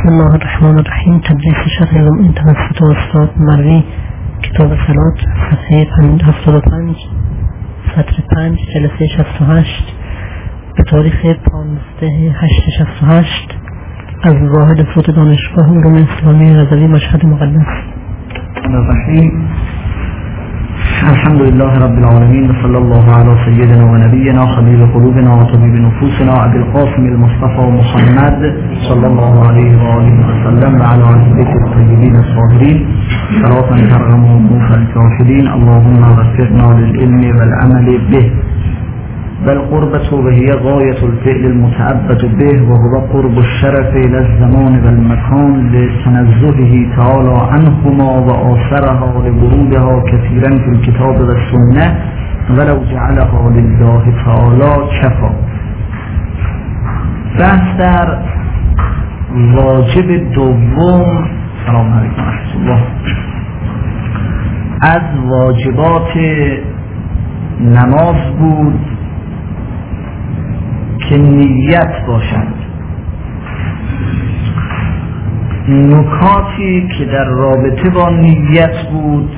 بسم الله الرحمن الرحیم. تدریس شرح این توسط استاد مروی، کتاب صلات، صفحه 75، سطر 5، جلسه 68 به تاریخ 15/8/68 از واحد فوت دانشگاه علوم اسلامی رضوی مشهد مقدس. الرحیم. الحمد لله رب العالمین و صلی الله علی سیدنا و نبینا حبیب قلوبنا و طبیب نفوسنا ابی القاسم المصطفى محمد صلی الله علیه و آله و سلم و علی آل بیت الطیبین الطاهرین صلاة ترغم عنوف الكافرین. اللهم وفقنا للعلم والعمل به. والقربة وهي غاية الفعل المتعبد به، وهو قرب الشرف إلى الزمان والمكان لتنزهه تعالى عنهما وآثرها لورودها كثيرا في الكتاب والسنة، ولو جعلها لله تعالى كفى. بحث در واجب دوم، سلام علیکم ورحمة الله، از واجبات نماز بود که نیت باشند. نکاتی که در رابطه با نیت بود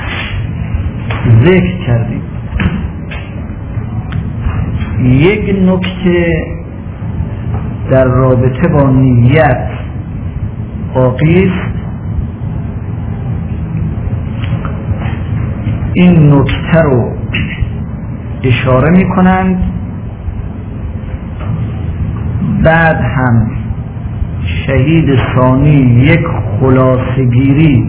ذکر کردیم. یک نکته در رابطه با نیت باقی است. این نکته رو اشاره می کنند. بعد هم شهید ثانی یک خلاصه‌گیری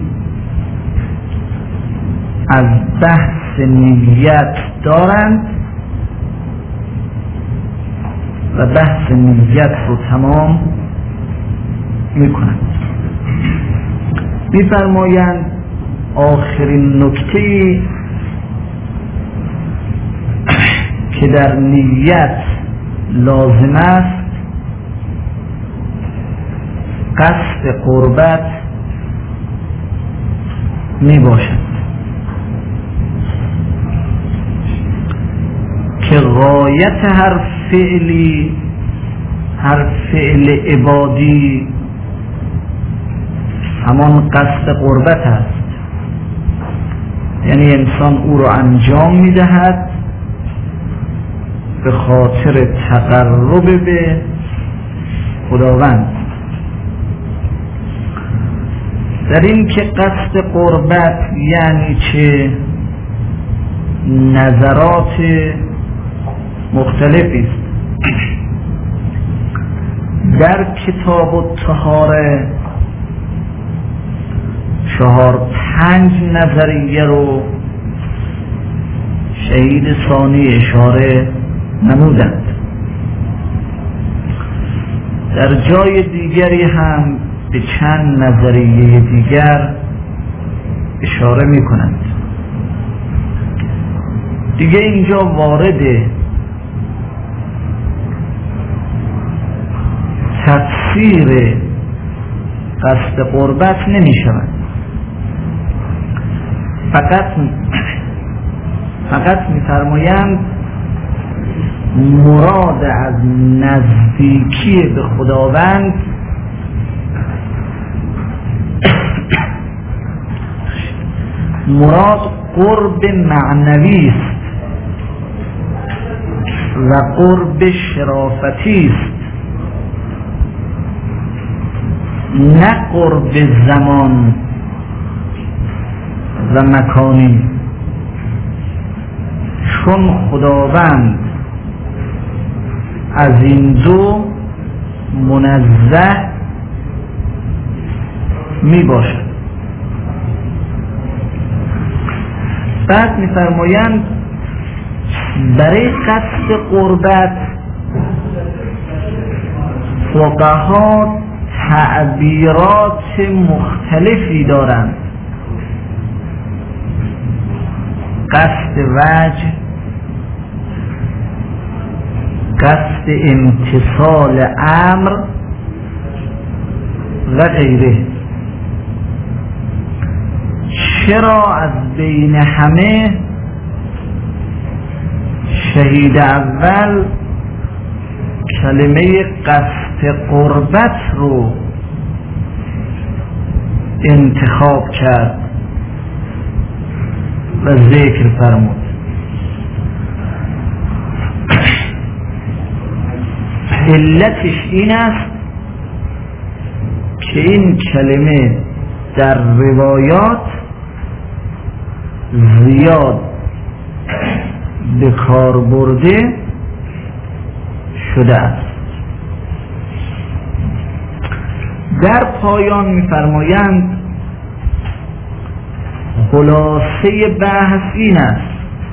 از بحث نیت دارند و بحث نیت رو تمام میکنند. میفرمایند آخرین نکته که در نیت لازم است قصد قربت می باشد که غایت هر فعل عبادی همان قصد قربت است. یعنی انسان او را انجام می دهد به خاطر تقرب به خداوند. در این که قصد قربت یعنی چه نظرات مختلفی است. در کتاب الطهاره 4-5 نظریه رو شهید ثانی اشاره نمودند. در جای دیگری هم به چند نظریه دیگر اشاره می کنند. دیگه اینجا وارد تفسیر قصد قربت نمی شوند. فقط می فرمایند مراد از نزدیکی به خداوند مراد قرب معنوی است و قرب شرافتی است، نه قرب زمان و مکانی، چون خداوند از این دو منزه می باشد. بعد می‌فرمایند برای قصد قربت فقها تعبیرات مختلفی دارند. قصد وجه، قصد امتثال امر و غیره. چرا از بین همه شهید اول کلمه قصد قربت رو انتخاب کرد و ذکر فرمود. علتش این است که این کلمه در روایات زیاد به کار برده شده است. در پایان می‌فرمایند خلاصه بحث این است: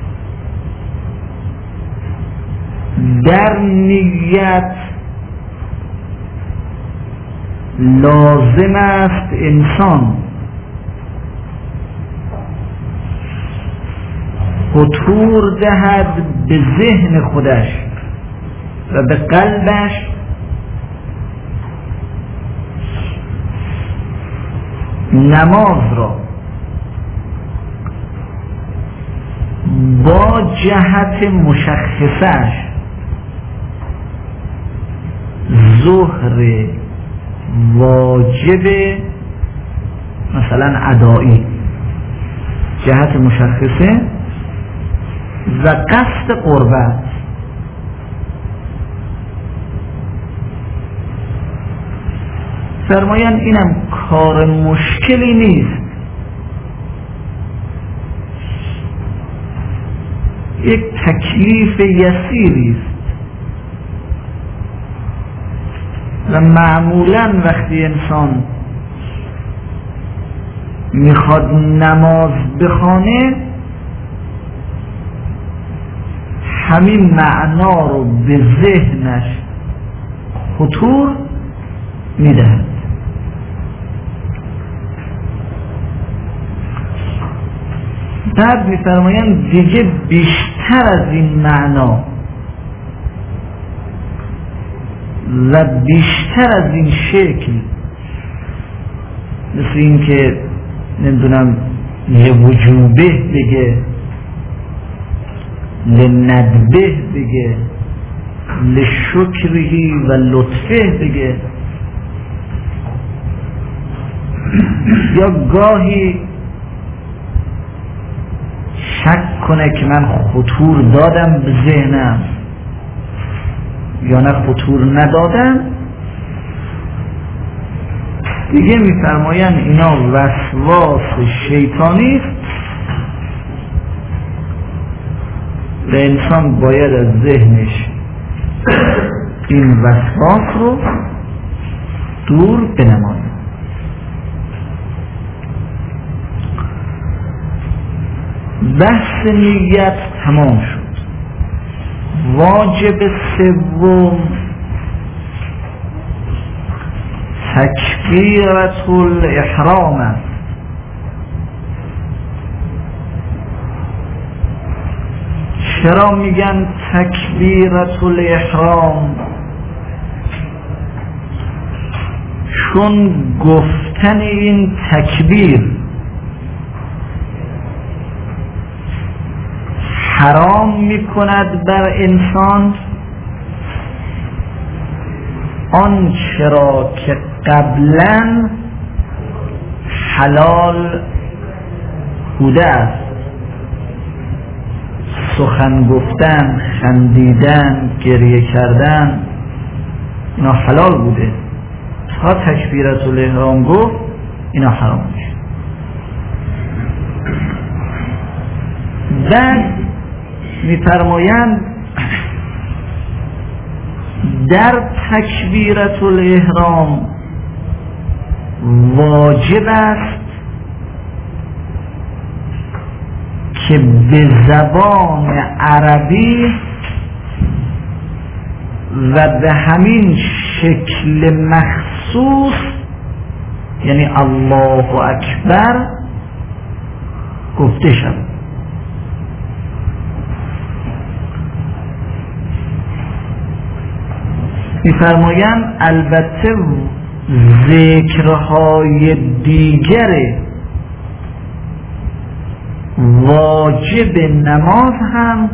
در نیت لازم است انسان خطور دهد به ذهن خودش و به قلبش نماز را با جهت مشخصش ظهر واجب مثلا ادایی، جهت مشخصه و قصد قربت. فرمایند اینم کار مشکلی نیست، یک تکلیف یسیری است و معمولا وقتی انسان میخواد نماز بخونه همین معنا رو به ذهنش خطور میدهد. بعد میفرمایند دیگه بیشتر از این معنا و بیشتر از این شکل، مثل این که نمیدونم یه وجوبه بگه، لندبه بگه، لشکرهی و لطفه بگه، یا گاهی شک کنه که من خطور دادم به ذهنم یا نه خطور ندادم، دیگه میفرمایند اینا وسواس شیطانی است و انسان باید از ذهنش این وسواس رو دور بنماید. بحث نیت تمام شد. واجب سوم تکبیرة الاحرام است. چرا میگن تکبیرة الاحرام؟ چون گفتن این تکبیر حرام میکند بر انسان آنچه را که قبلا حلال بوده است. سخن گفتن، خندیدن، گریه کردن اینا حلال بوده، تا تکبیرة الاحرام گفت اینا حرام میشه. بعد میفرمایند در تکبیرة الاحرام واجب است که به زبان عربی و به همین شکل مخصوص، یعنی الله اکبر، گفته شد. می‌فرمایند البته ذکرهای دیگر واجب نماز هم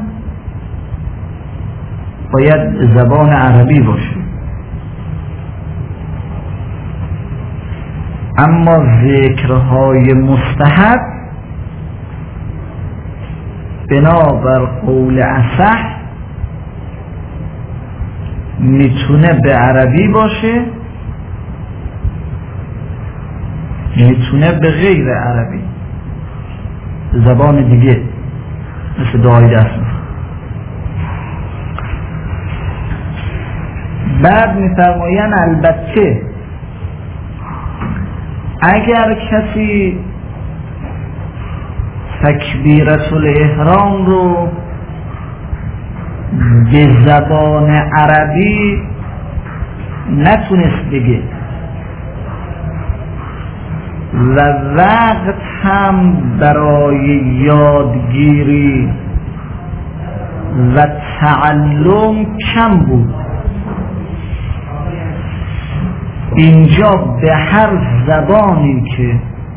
باید به زبان عربی باشه. اما ذکرهای مستحب بنابر قول اصح میتونه به عربی باشه، میتونه به غیر عربی، زبان دیگه، مثل دعای دست می‌خوره. بعد می‌فرمایند البته اگر کسی تکبیرة الاحرام رو به زبان عربی نتونست بگه و وقت هم برای یادگیری و تعلم کم بود، اینجا به هر زبانی که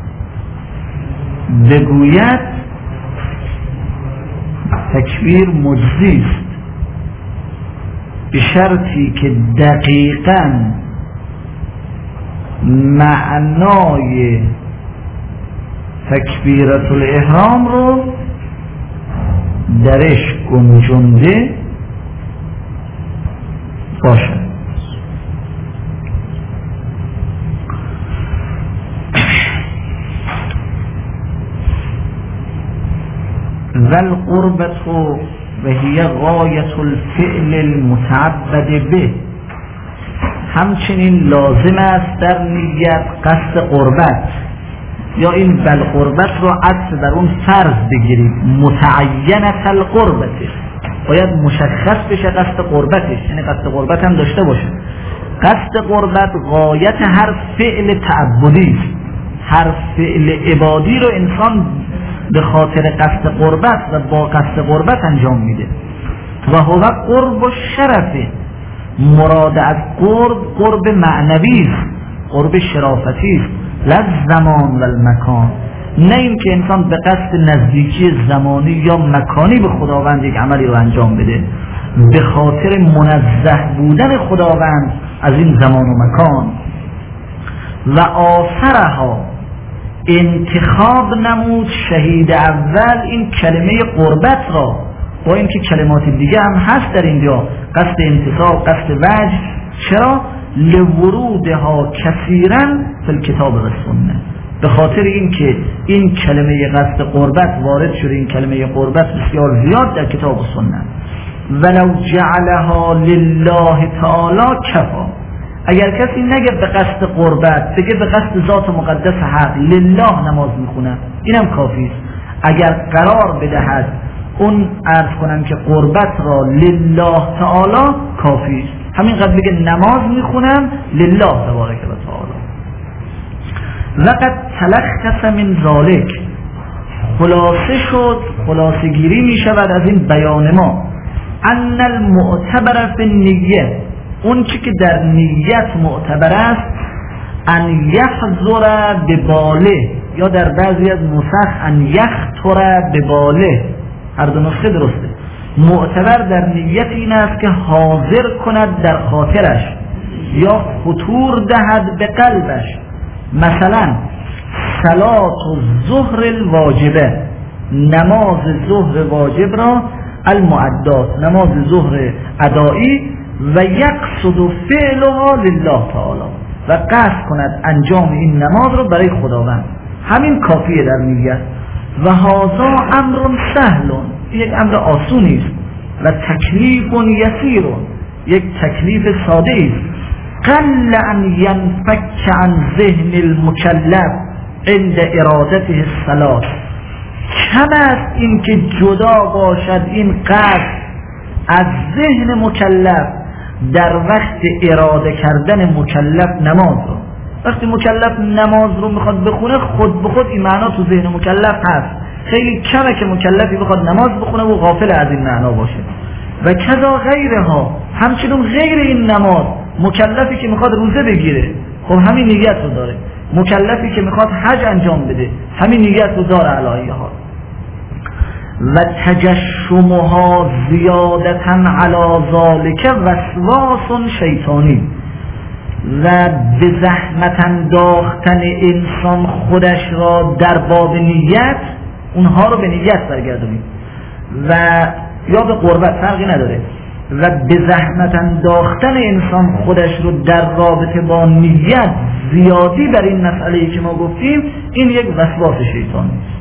بگوید تکبیر مجزی است، به شرطی که دقیقاً معنای تکبیرة الاحرام رو درش گنجونده باشد. والقربة وهي غایة الفعل المتعبد به، همچنین لازم است در نیت قصد قربت، یا این بالقربت رو عطف بر اون فرض بگیریم، متعینة القربت، باید مشخص بشه قصد قربتش، یعنی قصد قربت هم داشته باشه. قصد قربت غایت هر فعل تعبدی است، هر فعل عبادی رو انسان به خاطر قصد قربت و با قصد قربت انجام میده. و هو قرب و شرفه، مراد از قرب معنوی است، قرب شرافتی است، لا زمان و المکان، نه این که انسان به قصد نزدیکی زمانی یا مکانی به خداوند یک عملی رو انجام بده، به خاطر منزه بودن خداوند از این زمان و مکان. و آثرها، انتخاب نمود شهید اول این کلمه قربت را، با اینکه کلمات دیگه هم هست در اینجا، قصد انتصاب، قصد وجه، چرا؟ لورودها کثیرا فی الکتاب و سنت، به خاطر اینکه این کلمه قصد قربت وارد شده، این کلمه قربت بسیار زیاد در کتاب و سنت. ولو جعلها لله تعالی کفا، اگر کسی نگه به قصد قربت، بگه به قصد ذات مقدس حق لله نماز میخونه، اینم کافی است. اگر قرار بدهد اون عرض کنم که قربت را لله تعالی، کافی است، همین قد بگه نماز میخونم لله تبارک و تعالی. لقد تلخص من ذالک، خلاصه شد، خلاصه گیری میشود از این بیان ما، ان المعتبر فی النیه، اون چی که در نیت معتبر است، ان یحضر بباله، یا در بعضی از نسخ ان یخطر بباله، هر دو نسخه درسته. معتبر در نیت این است که حاضر کند در خاطرش، یا خطور دهد به قلبش. مثلا صلات الظهر الواجبه، نماز ظهر واجب را، المعدات، نماز ظهر ادایی، و یقصد فعلها لله تعالی، و قصد کند انجام این نماز رو برای خداوند، همین کافیه در نیت. و هذا امر سهل، یک امر آسونی است، و تکلیف یسیر، یک تکلیف ساده است. قل ان ينفك عن ذهن المکلف عند ارادته الصلاة، کم است این که جدا باشد این قصد از ذهن مکلف در وقت اراده کردن مکلف نماز رو. وقتی مکلف نماز رو میخواد بخونه، خود به خود این معنا تو ذهن مکلف هست. خیلی کمه که مکلفی بخواد نماز بخونه و غافل از این معنا باشه. و کذا غیرها، همچنین غیر این نماز، مکلفی که میخواد روزه بگیره، خب همین نیت رو داره. مکلفی که میخواد حج انجام بده، همین نیت رو داره علایه ها. و تجشمها زیادتا علی ذالک وسواس شیطانی، و به زحمت انداختن انسان خودش را در باب نیت، اونها رو به نیت برگردونید و یا به قربت، فرقی نداره، و به زحمت انداختن انسان خودش رو در رابطه با نیت زیادی بر این مسئله‌ای که ما گفتیم، این یک وسواس شیطانی است.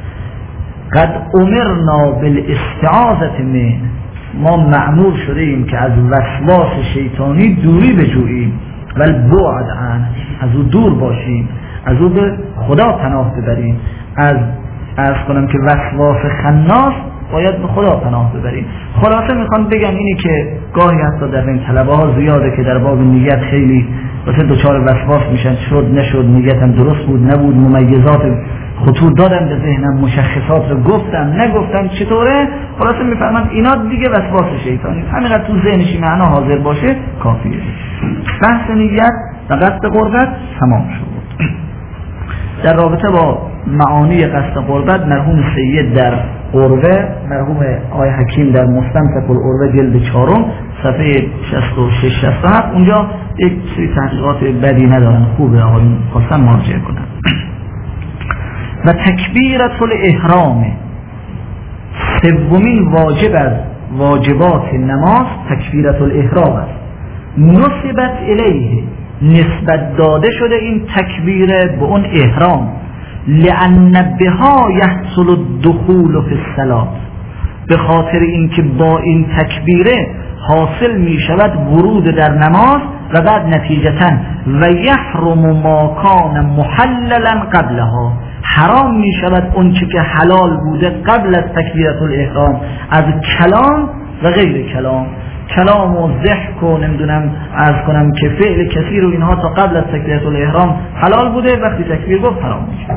قد امرنا بالاستعاذة منه، ما مأمور شده ایم که از وسواس شیطانی دوری بجوییم و البعد عنه، از او دور باشیم، از او به خدا پناه ببریم. از کنم که وسواس خناس باید به خدا پناه ببریم. خلاصه میخوام بگم اینی که گاهی حتی در این طلبه ها زیاده که در باب نیت خیلی واسه دوچار وسواس میشن، شد نشد، نیتم درست بود نبود، ممیزات خطور دادم به ذهنم، مشخصات رو گفتم نگفتم چطوره. خلاصه میفهمن اینا دیگه وسواس شیطانی، همینقدر تو ذهنش معنا حاضر باشه کافیه. بحث نیت و قصد قربت تمام شد. در رابطه با معانی قصد قربت مرحوم سید در قربه، مرحوم آقای حکیم در مستمسک القربه جلد 4 صفحه 66-67 اونجا یک سری تحقیقات بدی ندارن، خوبه، آقایون خواستن مراجعه کنن. و تکبیرت الاحرام، سومین واجب از واجبات نماز تکبیرت الاحرام است. نسبت الیه، نسبت داده شده این تکبیر به اون احرام، لأن بها یحصل الدخول فی الصلاة، به خاطر اینکه با این تکبیره حاصل می شود ورود در نماز و بعد نتیجتاً و یحرم ما کان محللا قبلها، حرام می شود اون چی که حلال بوده قبل از تکبیرت الاحرام از کلام و غیر کلام، کلام و ضحک و نمیدونم عرض کنم که فعل کثیر و اینها تا قبل از تکبیرت الاحرام حلال بوده، وقتی تکبیر گفت حرام میشه.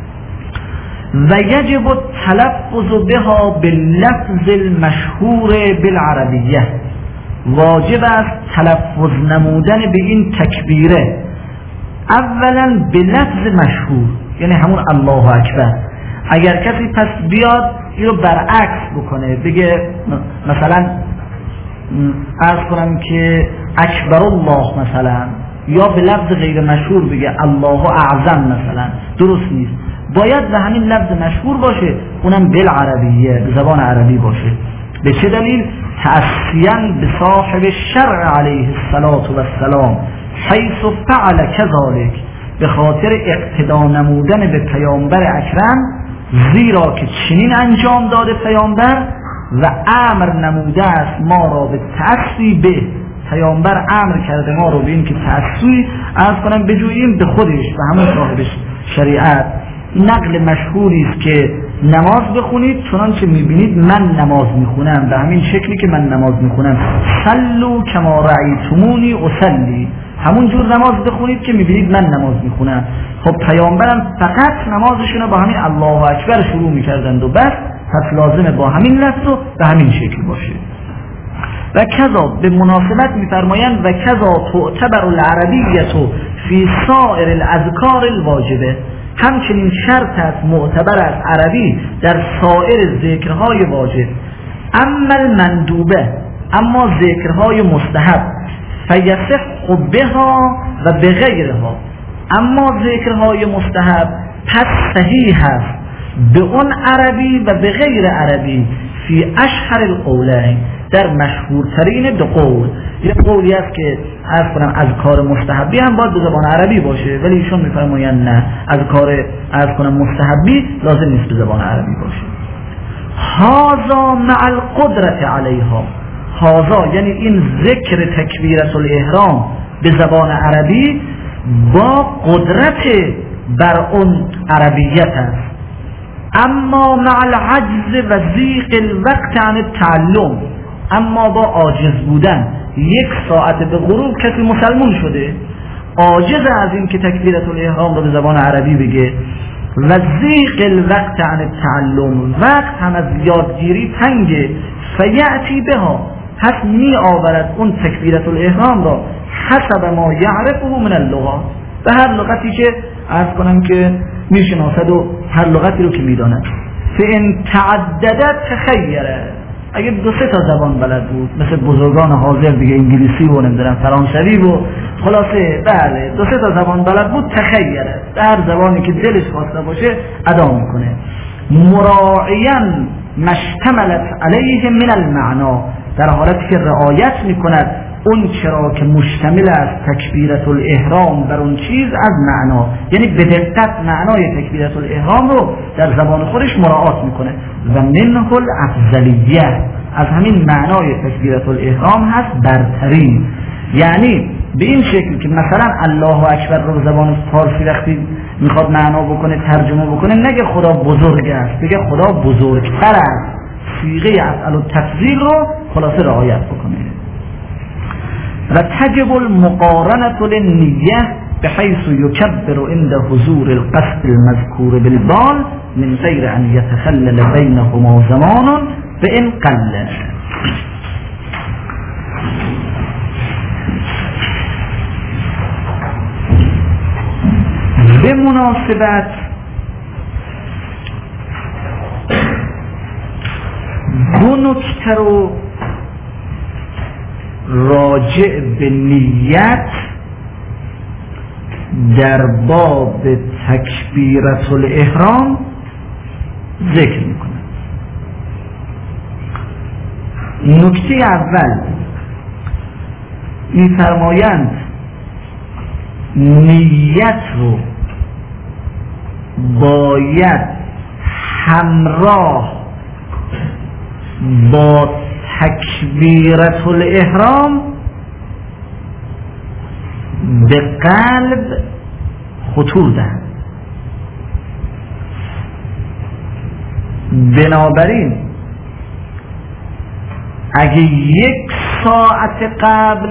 و یجب التلفظ بها باللفظ المشهور بالعربیه، واجب است تلفظ نمودن به این تکبیره اولا به لفظ مشهور، یعنی همون الله اکبر. اگر کسی پس بیاد این رو برعکس بکنه، بگه مثلا عرض کنم که اکبر الله مثلا، یا به لفظ غیر مشهور بگه الله اعظم مثلا، درست نیست. باید به همین لفظ مشهور باشه، اونم بالعربیه، به زبان عربی باشه. به چه دلیل؟ تأسیاً به صاحب الشرع علیه الصلاة و السلام حیث فعل کذالک، به خاطر اقتدا نمودن به پیامبر اکرم، زیرا که چنین انجام داده پیامبر و امر نموده است ما را به تأسی به، پیامبر امر کرده ما رو به این که تأسی عرض کنم بجوییم به خودش، به همون صاحب شریعت. نقل مشهوری است که نماز بخونید چنانچه میبینید من نماز میخونم، به همین شکلی که من نماز میخونم، صلوا کما رأیتمونی اصلی، همون جور نماز بخونید که میبینید من نماز میخونم. خب پیامبرم فقط نمازشون رو با همین الله اکبر شروع میکردند و بس، پس لازمه با همین لفظ و به همین شکل باشه. و کذا به مناسبت میفرمایند و کذا تعتبر العربیت فی سائر الاذکار الواجبه، همچنین شرط است معتبر از عربی در سایر ذکرهای واجب. اما المندوبه، اما ذکرهای مستحب، فیصح بها و بغیرها، اما ذکرهای مستحب پس صحیح است به اون عربی و به غیر عربی، فی اشهر القولین، در مشهورترین دو قول. یه قولی است که عرض کنم از کار مستحبی هم باید به زبان عربی باشه، ولی ایشون میفرمایند نه، از کار عرض کنم مستحبی لازم نیست به زبان عربی باشه. هذا مع القدرت علیها، هذا یعنی این ذکر تکبیرت الاحرام به زبان عربی با قدرت بر اون عربیت است. اما مع العجز و ضیق الوقت عن التعلم، اما با عاجز بودن، 1 ساعت به غروب کسی مسلمان شده، عاجز از این که تکبیرت الاحرام رو به زبان عربی بگه، و ضیق الوقت عن التعلم، وقت هم از یادگیری تنگه، فیأتی بها، پس می آورد اون تکبیرت الاحرام را حسب ما یعرفه من اللغات، به هر لغتی که عرض کنم که میشناسد و هر لغتی رو که میداند. فإن تعددت تخیره، اگه 2-3 تا زبان بلد بود مثل بزرگان حاضر دیگه، انگلیسی و نمیدونم فرانسوی و خلاصه بله 2-3 تا زبان بلد بود، تخیره در زبانی که دلش خواسته باشه ادا میکنه. مراعیاً مشتملت علیه من المعنا، در حالتی که رعایت میکند اون چرا که مشتمل است تکبیرت الاحرام بر اون چیز از معنا، یعنی به دقت معنای تکبیرت الاحرام رو در زبان خودش مراعات میکنه. و منه الافضلیه، از همین معنای تکبیرت الاحرام هست برترین، یعنی به این شکل که مثلا الله اکبر رو زبان فارسی وقتی میخواد معنا بکنه ترجمه بکنه نگه خدا بزرگ است، بگه خدا بزرگتر است، صیغه افعل التفضیل رو خلاصه رعایت بکنه. و تجب المقارنة للنیه بحيث يكبر عند حضور القصد المذكور بالبال من غير ان يتخلل بينهما زمان فإن قل. به مناسبت دو نکته رو راجع به نیت در باب تکبیرت الاحرام ذکر میکنه. نکته اول میفرمایند نیت رو باید همراه با تکبیرت الاحرام به قلب خطور دهد. بنابراین اگه 1 ساعت قبل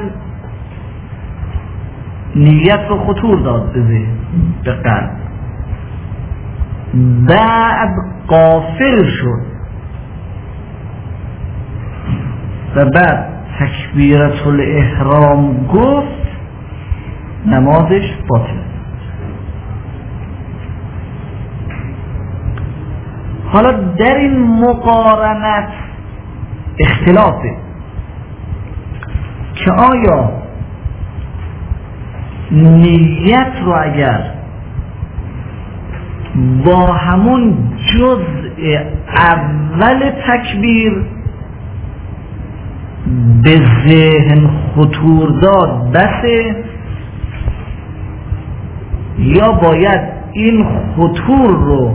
نیت رو خطور داد به قلب، بعد غافل شد و بعد تکبیرت الاحرام گفت، نمازش باطل. حالا در این مقارنت اختلافه که آیا نیت رو اگر با همون جزء اول تکبیر به ذهن خطور داد بسه، یا باید این خطور رو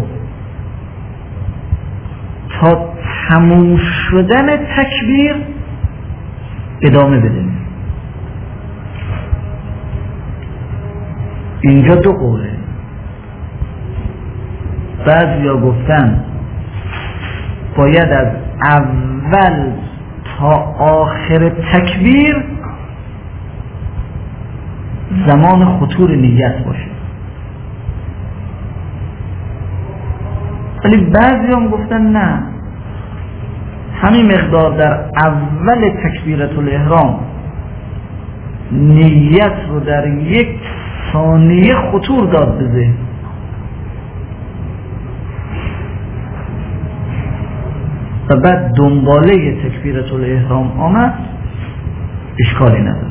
تا تموم شدن تکبیر ادامه بده. اینجا 2 قوله. بعضیا گفتن باید از اول تا آخر تکبیر زمان خطور نیت باشه، ولی بعضی هم گفتن نه، همین مقدار در اول تکبیرت الاحرام نیت رو در 1 ثانیه خطور داد به ذهن، و بعد دنباله تکبیرت الاحرام آمد، اشکالی نداره.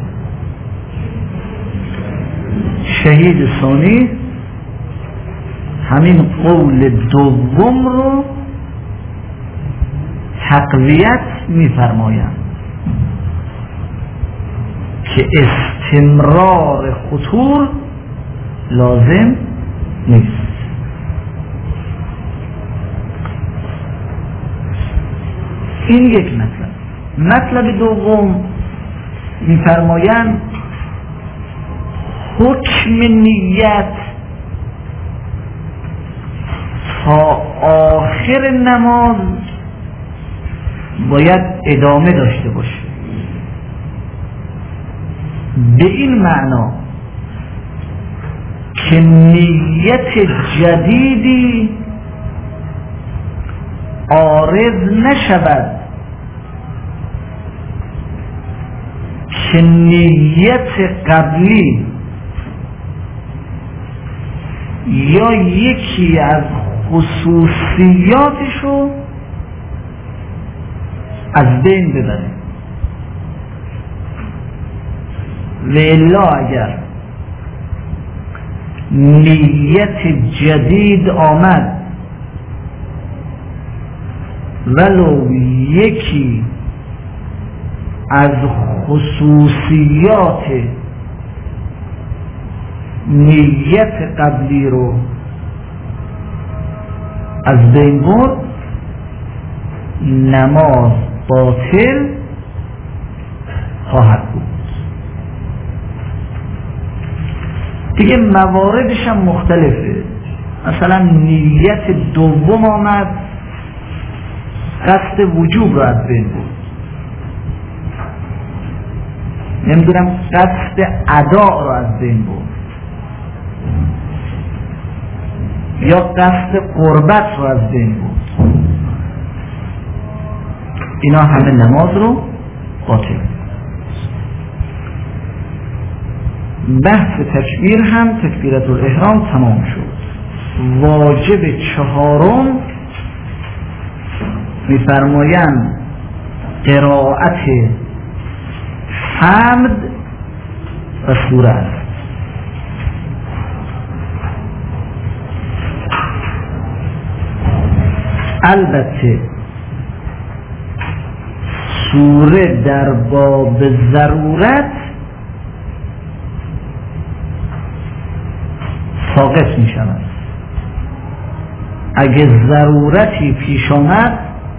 شهید ثانی همین قول دوم رو تقویت می‌فرمایند که استمرار خطور لازم نیست. این یک مطلب. مطلب دوم می‌فرمایند حکم نیت تا آخر نماز باید ادامه داشته باشه، به این معنا که نیت جدیدی عارض نشود که نیت قبلی یا یکی از خصوصیاتشو از بین ببره. و الا اگر نیت جدید آمد ولو یکی از خصوصیات نیت قبلی رو از بین برد، نماز باطل خواهد بود. دیگه مواردش هم مختلفه. مثلا نیت دوم آمد قصد وجوب رو از بین برد، نمیدونم قصد ادا رو از بین برد یا قصد قربت رو از بین برد، اینا همه نماز رو باطل. بحث تکبیر هم تکبیرت الاحرام تمام شد. واجب چهارم میفرمایند قرائت حمد و سوره است. البته سوره در باب ضرورت ساقط می شود. اگه ضرورتی پیش آمد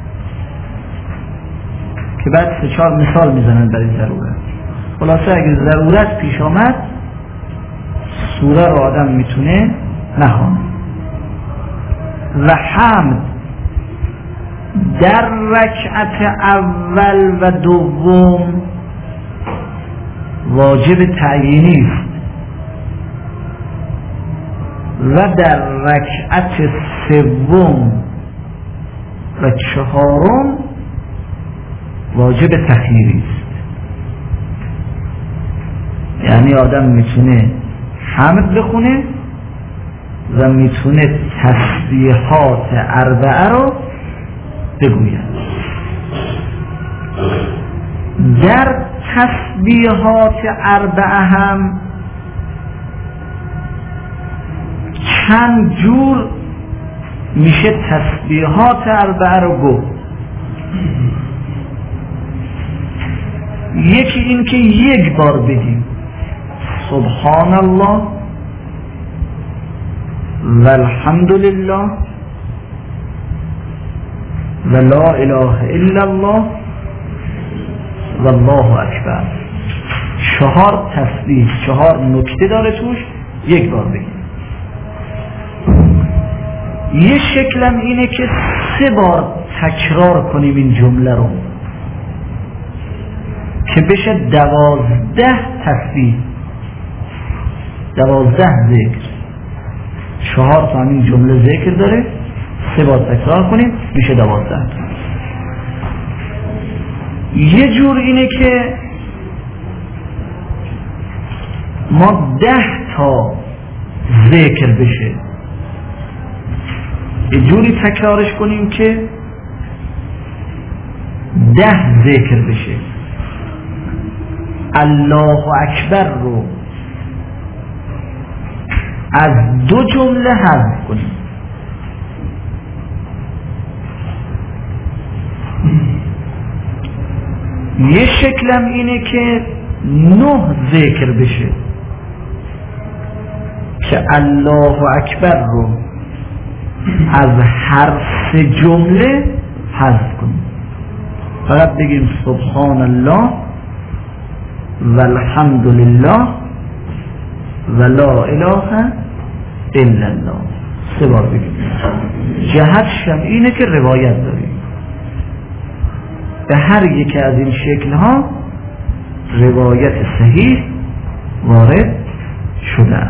که بعد 3-4 مثال میزنن برای ضرورت، خلاصه اگه ضرورت پیش آمد سوره رو آدم میتونه نخونه. و حمد در رکعت اول و دوم واجب تعیینی است و در رکعت سوم و چهارم واجب تخییری است. یعنی آدم میتونه حمد بخونه و میتونه تسبیحات اربعه رو بگوید. در تسبیحات اربعه هم چند جور میشه تسبیحات اربعه رو گفت. یکی این که یک بار بگیم سبحان الله و الحمد لله و لا اله الا الله و الله اکبر. 4 تسبیح، 4 نکته داره توش، یک بار بگیم. یه شکلم اینه که 3 بار تکرار کنیم این جمله رو که بشه 12 تسبیح، 12 ذکر. 4 تا همین جمله ذکر داره، 3 بار تکرار کنیم میشه 12. یه جور اینه که ما 10 تا ذکر بشه، یه جوری تکرارش کنیم که 10 ذکر بشه. الله اکبر رو از 2 جمله حذف کنیم. یه شکلم اینه که 9 ذکر بشه که الله اکبر رو از هر 3 جمله حذف کنیم، فقط بگیم سبحان الله و الحمد لله و لا اله الا الله. 3 بار بگیم. جهتش هم اینه که روایت داریم به هر یک از این شکل‌ها روایت صحیح وارد شده.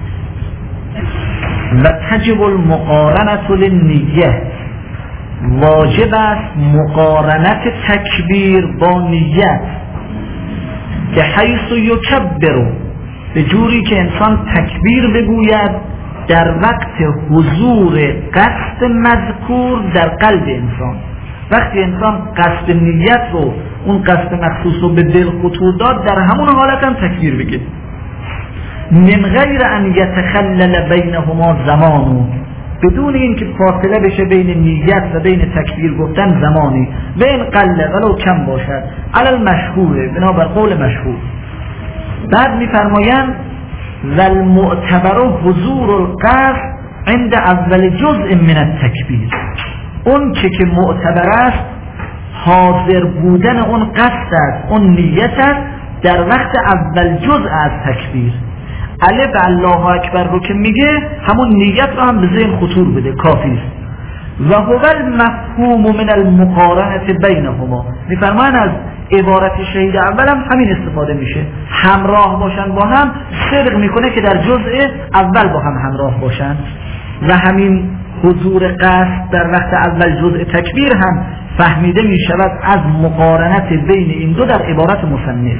و تجب المقارنة للنیه، واجب است مقارنت تکبیر با نیت، که حیث یکبر، به جوری که انسان تکبیر بگوید در وقت حضور قصد مذکور در قلب انسان. وقتی انسان قصد نیت رو، اون قصد مخصوص رو به دل خطور داد، در همون حالت هم تکبیر بگه، من غیر ان یتخلل بینهما زمانو، بدون اینکه فاصله بشه بین نیت و بین تکبیر گفتن زمانی، بین قله ولو کم باشد، علی المشهور، بنابر قول مشهور. بعد میفرمایند والمعتبر حضور القصد عند اول جزء من التکبیر، اون که معتبر است حاضر بودن اون قصد است، اون نیت است در وقت اول جزء از تکبیر. الف الله اکبر رو که میگه همون نیت رو هم به ذهن خطور بده، کافی است. و هو المفهوم من المقارنه بینهما، میفرمان از عبارت شهید اول هم همین استفاده میشه، همراه باشن با هم، صدق میکنه که در جزء اول با هم همراه باشن. و همین حضور قصد در وقت اول جزء تکبیر هم فهمیده میشود از مقارنت بین این دو در عبارت مصنف.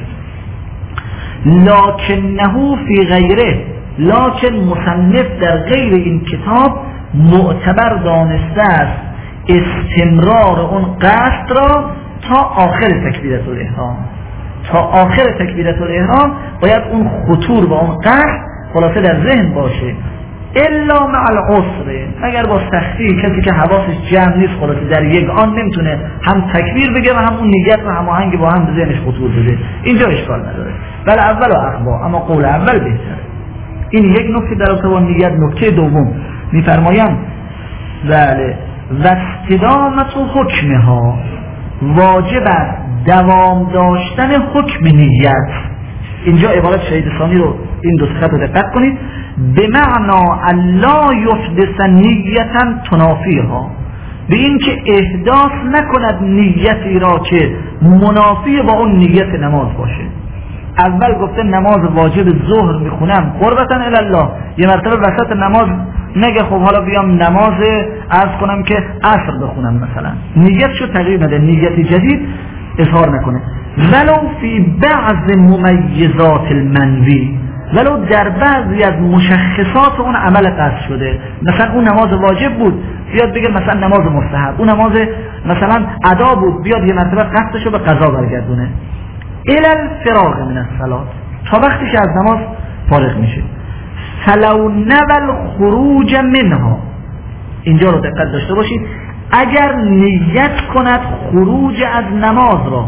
لکنه فی غیره، لکن مصنف در غیر این کتاب معتبر دانسته است استمرار اون قصد را تا آخر تکبیرت الاحرام. تا آخر تکبیرت الاحرام باید اون خطور با اون قصد خلاصه در ذهن باشه، الا مع العسر، مگر با سختی، کسی که حواسش جمع نیست خلاصه در یک آن نمیتونه هم تکبیر بگه و هم اون نیت و هماهنگ با هم به ذهنش خطور بده، اینجا اشکال نداره. بل اول و اقوا، اما قول اول بهتره. این یک نکته در رابطه با نیت. نکته دوم میفرمایند بله و استدامت حکمها، واجب است دوام داشتن حکم نیت. اینجا عبارت شهید ثانی رو، این دو خط رو دقت کنید، به معنا الا یحدث نیتا تنافیها، به این که احداث نکند نیتی را که منافی با اون نیت نماز باشه. اول گفته نماز واجب ظهر میخونم قربتن الله، یه مرتبه وسط نماز نگه خب حالا بیام نماز عرض کنم که عصر بخونم مثلا، نیتشو تغییر نده، نیت جدید اظهار نکنه. ولو فی بعض ممیزات المنوی، ولو در بعضی از مشخصات اون عمل قصد شده، مثلا اون نماز واجب بود بیاد بگه مثلا نماز مستحب، اون نماز مثلا ادا بود بیاد یه مرتبه قصدشو به قضا برگردونه. الی الفراغ من الصلاة، تا وقتی که از نماز فارغ میشه. فلو نوى الخروج منها، اینجا رو دقت داشته باشید، اگر نیت کند خروج از نماز را،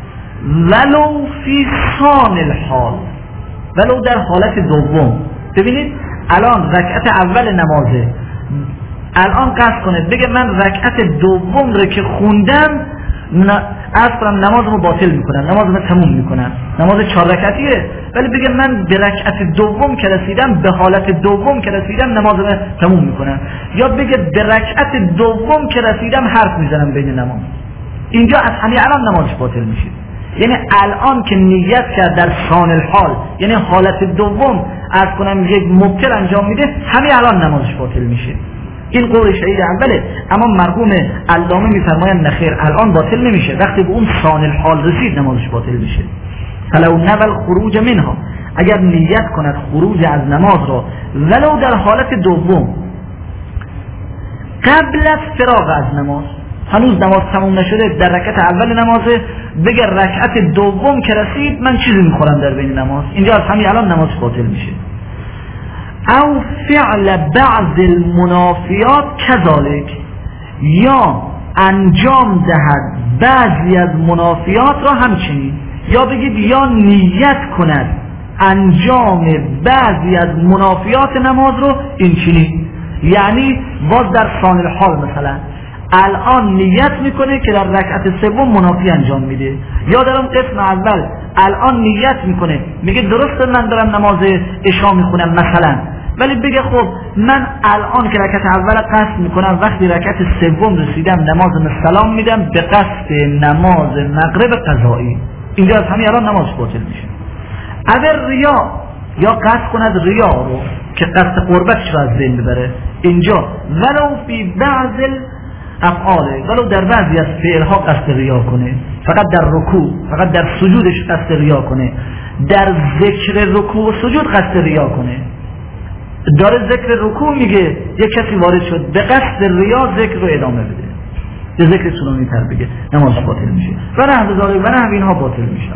ولو فی ثان الحال، ولو در حالت دوم. ببینید الان رکعت اول نمازه، الان قصد کنه بگه من رکعت دوم رو که خوندم اصلا نماز رو باطل میکنم، نماز رو تموم میکنم، نماز 4 رکعتیه، ولی بگه من به رکعت دوم که رسیدم، به حالت دوم که رسیدم نماز رو تموم میکنم، یا بگه به رکعت دوم که رسیدم حرف میزنم بین نماز، اینجا از همین الان نمازش باطل میشه. یعنی الان که نیت کرد در ثان الحال، یعنی حالت دوم از کنم یک مبتل انجام میده، همین الان نمازش باطل میشه. این قول شهید اوله، اما مرحوم علامه میفرمایند نخیر، الان باطل نمیشه، وقتی به اون ثان الحال رسید نمازش باطل میشه. فلو نوى الخروج منها، اگر نیت کند خروج از نماز را ولو در حالت دوم، قبل از فراغ از نماز، هنوز نماز تموم نشده، در رکعت اول نمازه، بگر رکعت دوم که رسید من چیزی میخورم در بین نماز، اینجا از همین الان نماز باطل میشه. او فعل بعض المنافیات کذالک، یا انجام دهد بعضی از منافیات را همچنین، یا بگید یا نیت کند انجام بعضی از منافیات نماز رو این چنین، یعنی باز در ثان الحال مثلا الان نیت میکنه که در رکعت سوم منافی انجام میده، یا در اون قسم اول الان نیت میکنه میگه درسته من دارم نماز عشا میخونم مثلا، ولی بگه خب من الان که رکعت اول قصد میکنم، وقتی رکعت سوم رسیدم نمازم سلام میدم به قصد نماز مغرب قضایی، اینجا از همین الان نماز باطل میشه. اگر ریا، یا قصد کند ریا رو که قصد قربتش رو از ذهن ببره، اینجا ولو فی بعض افعاله، ولو در بعضی از فعلها قصد ریا کنه، فقط در رکوع، فقط در سجودش قصد ریا کنه، در ذکر رکوع و سجود قصد ریا کنه، داره ذکر رکوع میگه یک کسی وارد شد به قصد ریا ذکر رو ادامه بده، یه ذکر طولانی تر بگه نماز باطل میشه و نحو ذالک و نحو اینها باطل میشه.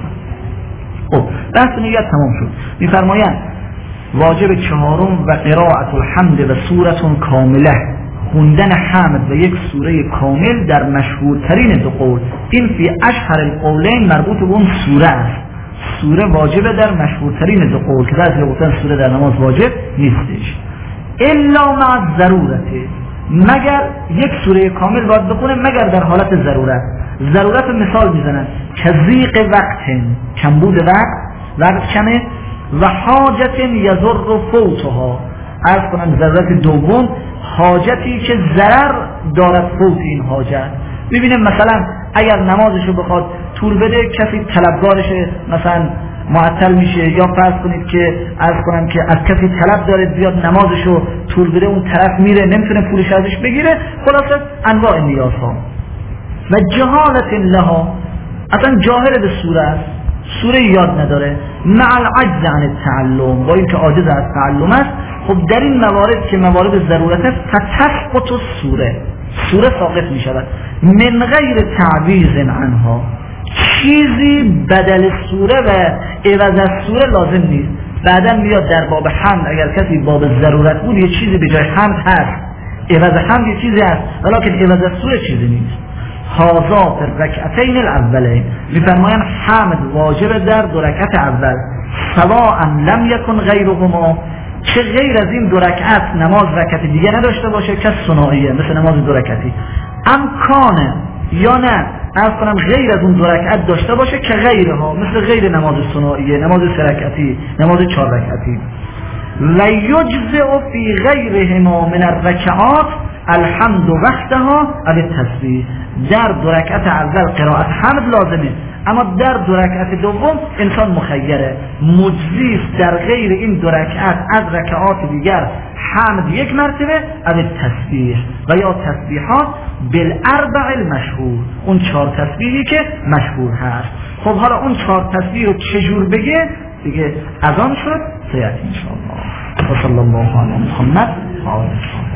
خب بحث نیت تمام شد. میفرمایند واجب چهارم و قرائت الحمد و سورة کامله، خوندن حمد و یک سوره کامل در مشهورترین دو قول. این فی اشهر القولین مربوط به اون سوره است. سوره واجبه در مشهورترین دو قول که بعضی گفتن سوره در نماز واجب نیستش الا مع ضرورته، مگر یک سوره کامل باید بخونه مگر در حالت ضرورت. ضرورت مثال میزنن که ضیق وقت، کمبود وقت کمه، و حاجت یضر فوتها، عرض کنم ضرورت دوم حاجتی که ضرر دارد فوت این حاجت. ببینیم مثلا اگر نمازشو بخواد طول بده کسی طلبگارشه مثلا معطل میشه، یا فرض کنید که عرض کنم که از کسی طلب داره بیاد نمازشو طول بده، اون طرف میره نمیتونه پولش ازش بگیره، خلاصه انواع نیازها. و جهالت لها، اصلا جاهل به سوره است، سوره یاد نداره، مع العجز عن التعلم، با اینکه عاجز از تعلم است. خب در این موارد که موارد ضرورت است فتسقط سوره ساقط می شود من غیر تعویض عنها، چیزی بدل سوره و عوض از سوره لازم نیست. بعدا میاد در باب حمد اگر کسی باب ضرورت بود یه چیزی به جای حمد هست، عوض حمد یه چیزی هست ولیکن عوض از سوره چیزی نیست. هذا فی الرکعتین الاولین، میفرمایند حمد واجب در دو رکعت اول، سواء لم یکن غیرهما، چه غیر از این دو رکعت نماز رکعت دیگه نداشته باشه که ثنائیه مثل نماز دو رکعتی، امکانه یا نه عرض کنم غیر از اون دو رکعت داشته باشه که غیرها مثل غیر نماز ثنائیه، نماز سه رکعتی، نماز چهار رکعتی. لا یجزئ فی غیرهما من الرکعات الحمد وحدها علی التسبیح، در دو رکعت اول قرائت حمد لازمه، اما در دو رکعت دوم انسان مخیره، مجزی در غیر این دو رکعت از رکعات دیگر حمد یک مرتبه علی التسبیح و یا تسبیحات بالاربع المشهور، اون چهار تسبیحی که مشهور هست. خب حالا اون چهار تسبیح رو چجور بگه دیگه از آن شد سیأتی ان شاء الله. و صلی الله علی محمد و آله